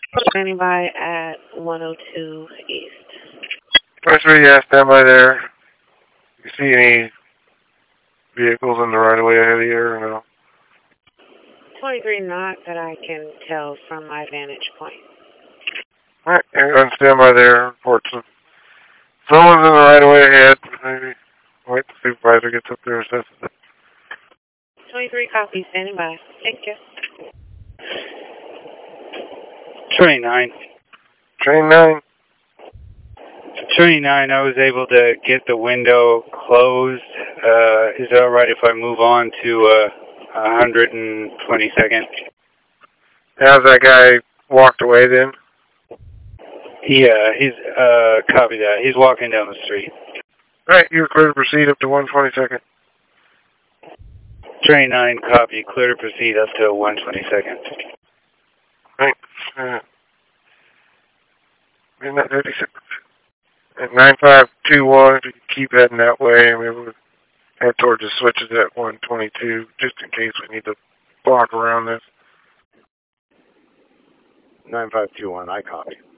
Standing by at 102 East. 23, yeah, stand by there. You see any vehicles in the right of way ahead of you or no? 23, not that I can tell from my vantage point. Alright, you're going to stand by there. Report some. Someone's in the right of way ahead. Maybe wait till the supervisor gets up there and assesses it. 23, copy, standing by. Thank you. 29. Train 9. 29, I was able to get the window closed. Is it alright if I move on to 122nd? How's that guy walked away then? Yeah, he's, copy that. He's walking down the street. Alright, you're clear to proceed up to 122nd. Train 9, copy. Clear to proceed up to 122nd. Right. In that 30 seconds. At 9521, if you keep heading that way, we'll head towards the switches at 122, just in case we need to block around this. 9521, I copy.